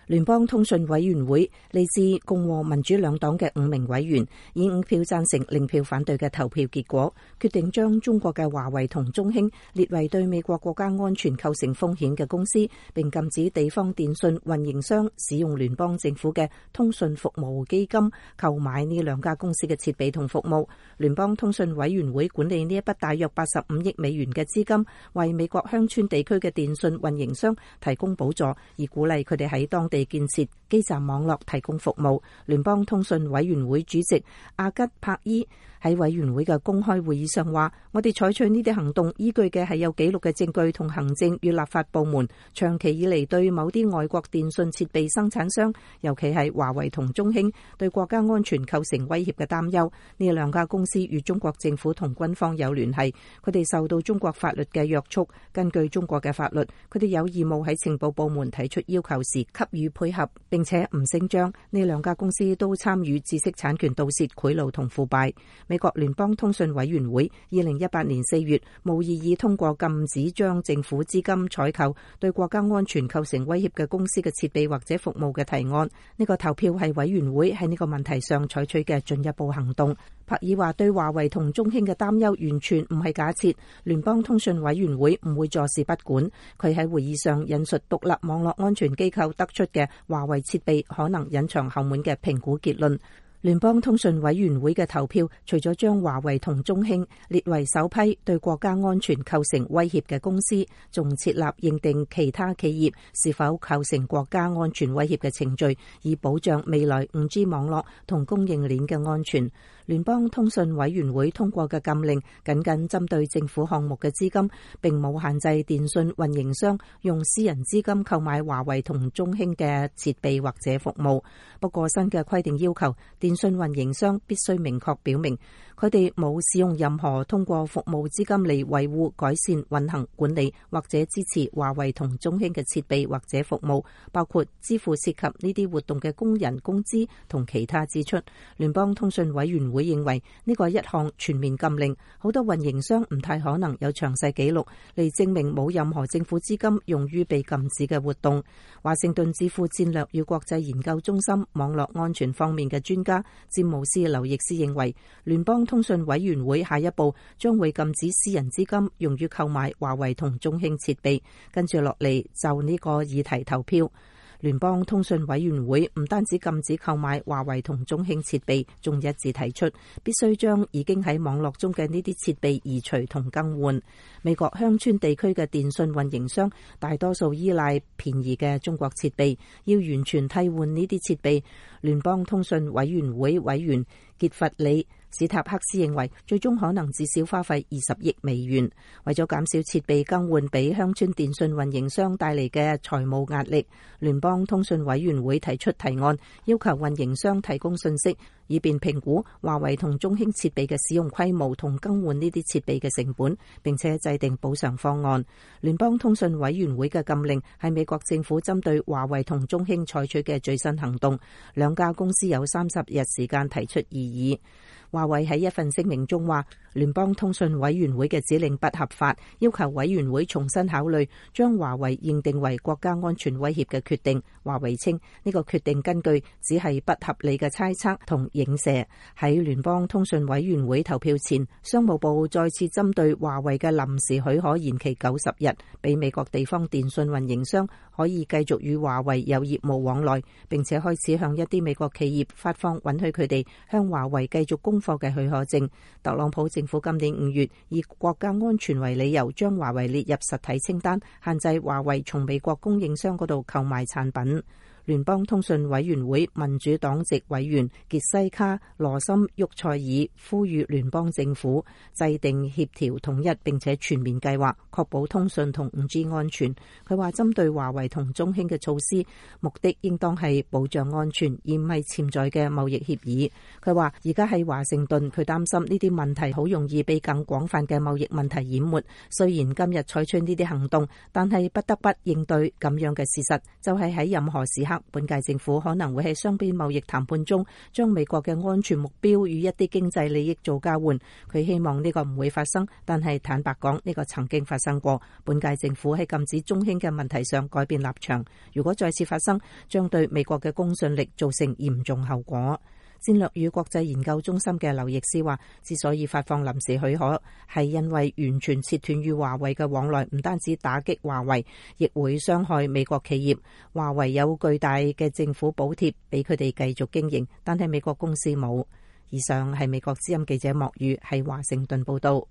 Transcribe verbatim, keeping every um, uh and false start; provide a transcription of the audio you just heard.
聯邦通訊委員會嚟自共和民主兩黨嘅五名委員以五票贊成、零票反對嘅投票結果，決定將中國嘅華為同中興列為對美國國家安全構成風險嘅公司，並禁止地方電信運營商使用聯邦政府嘅通訊服務基金購買呢兩家公司嘅設備同服務。聯邦通訊委員會管理呢一筆大約八十五億美元嘅資金，為美國鄉村地區嘅電信運營商提供補助，而鼓勵佢哋喺當地建設基站網絡提供服務。聯邦通訊委員會主席阿吉帕伊喺委員會嘅公開會議上話，我哋採取呢啲行動依據嘅係有記錄嘅證據同行政與立法部門長期以嚟對某啲外國電信設備生產商，尤其係華為同中興對國家安全構成威脅嘅擔憂。呢兩家公司與中國政府同軍方有聯繫，佢哋受到中國法律嘅約束。根據中國嘅法律，佢哋有義務喺情報部門提出要求時給予配合，並且唔聲張。呢兩家公司都參與知識產權盜竊、賄賂同腐敗。美國聯邦通訊委員會二零一八年四月無異議通過禁止將政府資金採購對國家安全構成威脅嘅公司嘅設備或者服務嘅提案。呢個投票係委員會喺呢個問題上採取嘅進一步行動。柏爾話對華為同中興嘅擔憂完全唔係假設，聯邦通訊委員會唔會坐視不管。佢喺會議上引述獨立網絡安全機構得出嘅華為設備可能隱藏後門嘅評估結論。聯邦通訊委員會嘅投票，除咗將華為同中興列為首批對國家安全構成威脅嘅公司，仲設立認定其他企業是否構成國家安全威脅嘅程序，以保障未來 五 G 網絡同供應鏈嘅安全。聯邦通訊委員會通過嘅禁令僅僅針對政府項目嘅資金，並冇限制電信運營商用私人資金購買華為同中興嘅設備或者服務。不過新嘅規定要求電信運營商必須明確表明，佢哋冇使用任何通過服務資金嚟維護、改善、運行、管理或者支持華為同中興嘅設備或者服務，包括支付涉及呢啲活動嘅工人工資同其他支出。聯邦通訊委員會認為呢個係一項全面禁令，好多運營商唔太可能有詳細記錄嚟證明冇任何政府資金用於被禁止嘅活動。華盛頓智庫戰略與國際研究中心網絡安全方面嘅專家詹姆斯劉易斯認為，聯邦通訊委員會下一步將會禁止私人資金用於購買華為同中興設備，跟住落嚟就呢個議題投票。聯邦通訊委員會唔單止禁止購買華為同中興設備，仲一致提出必須將已經喺網絡中嘅呢啲設備移除同更換。美國鄉村地區嘅電信運營商大多數依賴便宜嘅中國設備，要完全替換呢啲設備。聯邦通訊委員會委員傑弗里史塔克斯認為，最終可能至少花費二十億美元。為咗減少設備更換俾鄉村電信運營商帶嚟嘅財務壓力，聯邦通訊委員會提出提案，要求運營商提供信息，以便評估華為同中興設備嘅使用規模同更換呢啲設備嘅成本，並且制定補償方案。聯邦通訊委員會嘅禁令係美國政府針對華為同中興採取嘅最新行動，兩家公司有三十日時間提出異議。華為喺一份聲明中話，聯邦通訊委員會嘅指令不合法，要求委員會重新考慮將華為認定為國家安全威脅嘅決定。華為稱呢個決定根據只係不合理嘅猜測同影射。喺聯邦通訊委員會投票前，商務部再次針對華為嘅臨時許可延期九十日，俾美國地方電信運營商可以繼續與華為有業務往來，並且開始向一啲美國企業發放允許佢哋向華為繼續供貨嘅許可證。特朗普政府今年五月以國家安全為理由，將華為列入實體清單，限制華為從美國供應商嗰度購買產品。聯邦通訊委員會民主黨籍委員傑西卡·羅森沃塞爾呼籲聯邦政府制定協調統一並且全面計劃，確保通訊同 五 G 安全。佢話針對華為同中興嘅措施，目的應當係保障安全，而唔係潛在嘅貿易協議。佢話而家喺華盛頓，佢擔心呢啲問題好容易被更廣泛嘅貿易問題淹沒。雖然今日採取呢啲行動，但係不得不應對咁樣嘅事實，就係喺任何時刻刻，本屆政府可能會喺雙邊貿易談判中將美國嘅安全目標與一啲經濟利益做交換。佢希望呢個唔會發生，但係坦白講，呢個曾經發生過。本屆政府喺禁止中興嘅問題上改變立場，如果再次發生，將對美國嘅公信力造成嚴重後果。戰略與國際研究中心嘅劉易斯話，之所以發放臨時許可，係因為完全切斷與華為嘅往來，唔單止打擊華為，亦會傷害美國企業。華為有巨大嘅政府補貼俾佢哋繼續經營，但係美國公司冇。以上係美國之音記者莫宇喺華盛頓報道。